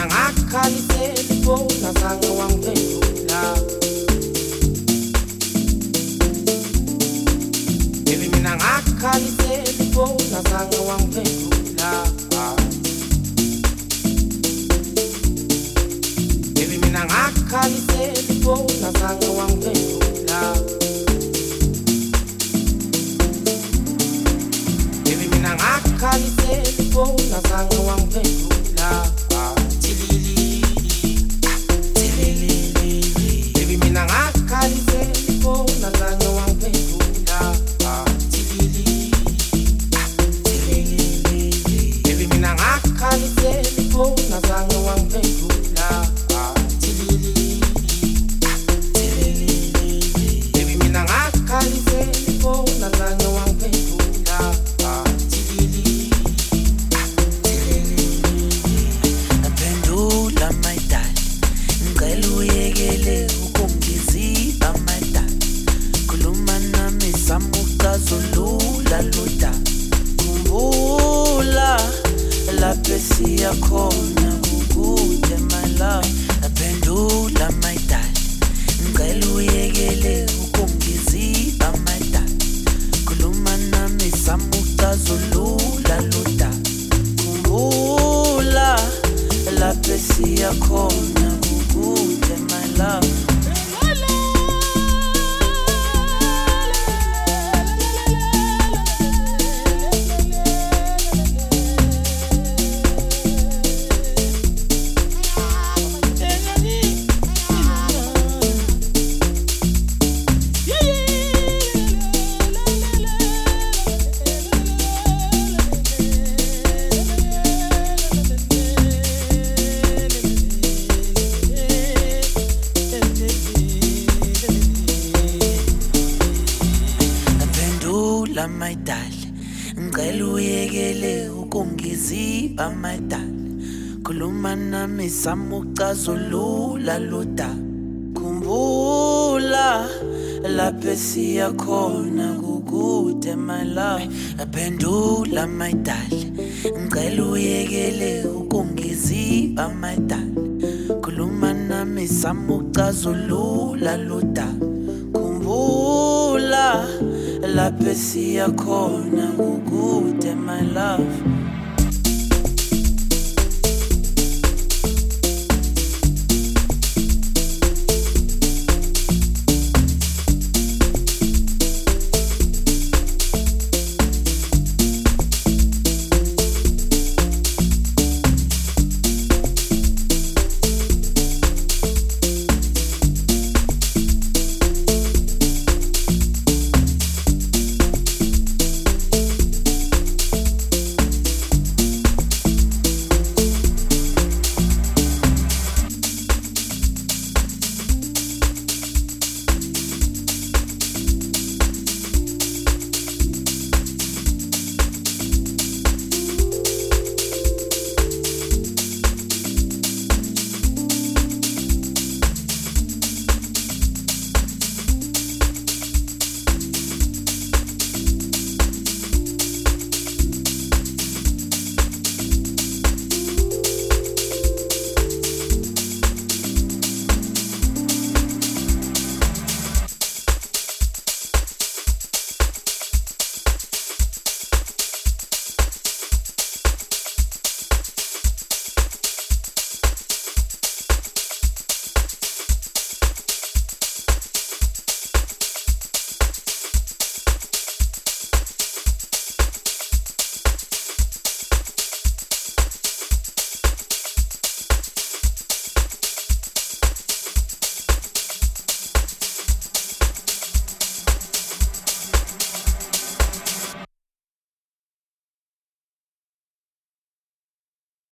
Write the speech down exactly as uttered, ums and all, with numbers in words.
ngakhalise ifona zange wangiphendula. Baby mina ngakhalise ifona zange wangiphendula. Baby mina ngakhalise ifona zange wangiphendula. Baby mina ngakhalise ifona zange wangiphendula. Tilili tilili baby mina ngakhalise ifona zange wangiphendula. Tilili tilili baby mina ngakhalise ifona zange wangiphendula. Tilili tilili baby mina ngakhalise ifona zange wangiphendula. Zulula luda kumbula lapho siyakhona kukude my love aphendula my darling ngicela uyekele ukungiziba my darling khuluma nami samuka zulula luda kumbula lapho siyakhona kukude my love. My darling, ngicela uyekele ukungiziba my darling khuluma nami samucazulula luda khumbula lapho siyakhona kukude my love aphendula my darling ngicela uyekele ukungiziba my darling khuluma nami samucazulula luda khumbula lapho siyakhona kukude my love.